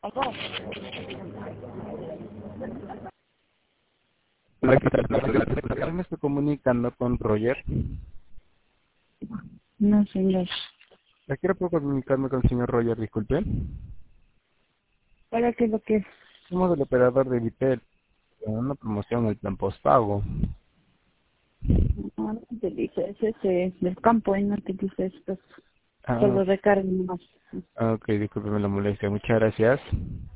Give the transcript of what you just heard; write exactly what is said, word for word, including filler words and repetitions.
Aló. Hola, ¿qué tal? Me estoy comunicando con Roger. No, señor. La quiero por comunicarme con el señor Roger, disculpe. ¿Para qué lo que es? Somos el operador de Vitel, en una promoción el plan postpago. No, no utiliza ese, ese del campo, y no utiliza esto. Ah, Solo recarga nomás. ok, discúlpeme la molestia. Muchas gracias.